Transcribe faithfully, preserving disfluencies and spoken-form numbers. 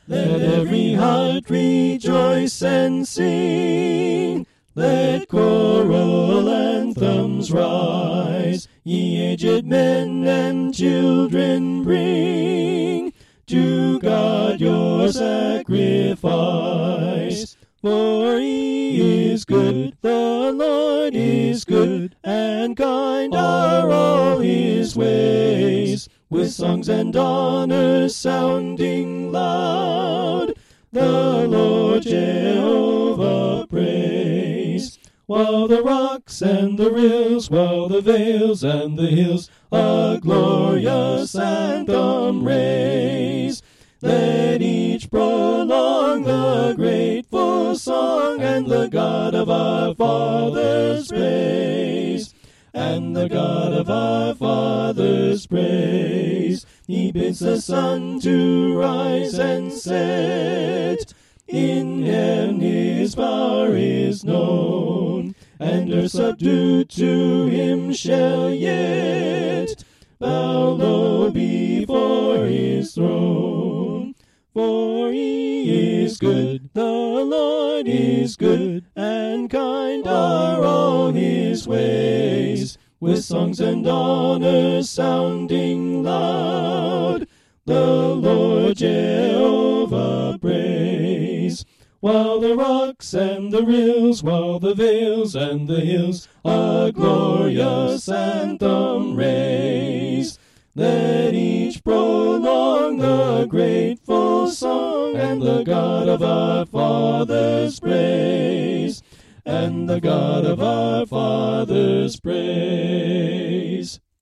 Let every heart rejoice and sing. Let choral anthems rise. Ye aged men and children bring to God your sacrifice. For he is good, the Lord is good, and kind are all his ways. With songs and honors sounding loud, the Lord Jehovah praise. While the rocks and the rills, while the vales and the hills a glorious anthem raise, let each prolong the grateful song, and the God of our fathers praise. And the God of our fathers praise. He bids the sun to rise and set. In heaven his power is known, and earth subdued to him shall yet bow low before his throne. For he is good, the Lord is good, and kind are all his ways. With songs and honors sounding loud, the Lord Jehovah praise. While the rocks and the rills, while the vales and the hills a glorious anthem raise, let each prolong the grateful song, and the God of our fathers praise. And the God of our fathers praise.